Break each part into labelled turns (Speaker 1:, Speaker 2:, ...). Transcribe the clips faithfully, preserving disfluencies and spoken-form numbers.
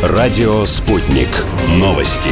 Speaker 1: Радио «Спутник». Новости.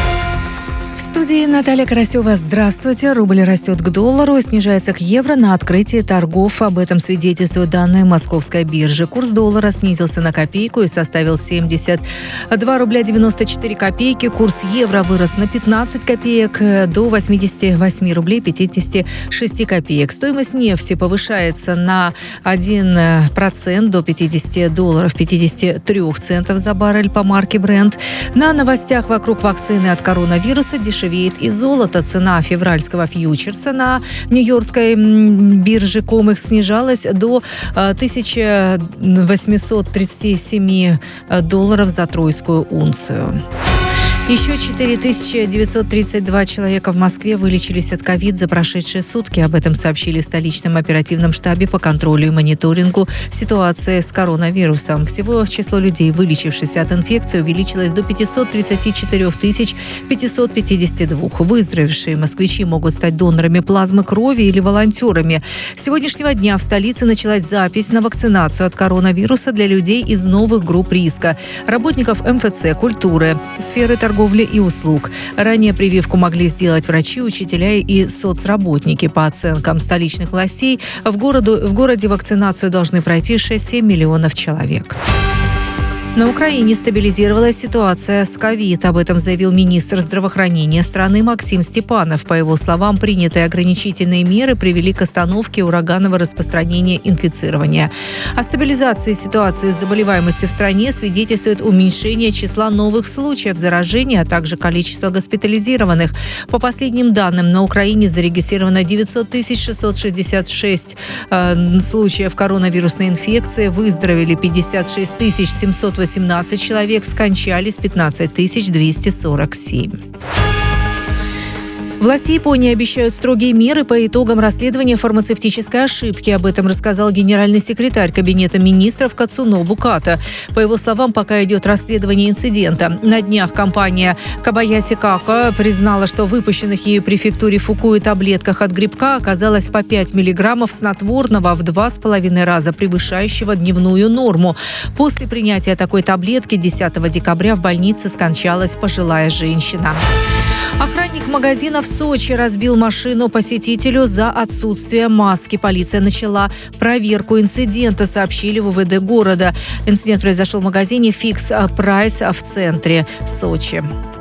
Speaker 2: В студии Наталья Карасева. Здравствуйте. Рубль растет к доллару и снижается к евро на открытии торгов. Об этом свидетельствуют данные Московской биржи. Курс доллара снизился на копейку и составил семьдесят два рубля девяносто четыре копейки. Курс евро вырос на пятнадцать копеек до восемьдесят восемь рублей пятьдесят шесть копеек. Стоимость нефти повышается на один процент до пятидесяти долларов пятьдесят три центов за баррель по марке Brent. На новостях вокруг вакцины от коронавируса дешевеет и золото. Цена февральского фьючерса на нью-йоркской бирже Комекс снижалась до тысячи восьмисот тридцати семи долларов за тройскую унцию. Еще четыре тысячи девятьсот тридцать два человека в Москве вылечились от ковид за прошедшие сутки. Об этом сообщили в столичном оперативном штабе по контролю и мониторингу ситуации с коронавирусом. Всего число людей, вылечившихся от инфекции, увеличилось до пятьсот тридцать четыре тысячи пятьсот пятьдесят два. Выздоровевшие москвичи могут стать донорами плазмы крови или волонтерами. С сегодняшнего дня в столице началась запись на вакцинацию от коронавируса для людей из новых групп риска: работников эм эф цэ, культуры, сферы торговли и услуг. Ранее прививку могли сделать врачи, учителя и соцработники. По оценкам столичных властей, в, городу, в городе вакцинацию должны пройти шесть-семь миллионов человек. На Украине стабилизировалась ситуация с ковид. Об этом заявил министр здравоохранения страны Максим Степанов. По его словам, принятые ограничительные меры привели к остановке ураганного распространения инфицирования. О стабилизации ситуации с заболеваемостью в стране свидетельствует уменьшение числа новых случаев заражения, а также количество госпитализированных. По последним данным, на Украине зарегистрировано девятьсот тысяч шестьсот шестьдесят шесть э, случаев коронавирусной инфекции, выздоровели пятьдесят шесть тысяч семьсот восемнадцать человек, скончались пятнадцать тысяч двести сорок семь. Власти Японии обещают строгие меры по итогам расследования фармацевтической ошибки. Об этом рассказал генеральный секретарь Кабинета министров Кацунобу Ката. По его словам, пока идет расследование инцидента. На днях компания Кабаяси Како признала, что в выпущенных ею префектуре Фукуи таблетках от грибка оказалось по пять миллиграммов снотворного, в два с половиной раза превышающего дневную норму. После принятия такой таблетки десятого декабря в больнице скончалась пожилая женщина. Охранник магазина в Сочи разбил машину посетителю за отсутствие маски. Полиция начала проверку инцидента, сообщили в УВД города. Инцидент произошел в магазине «Фикс Прайс» в центре Сочи.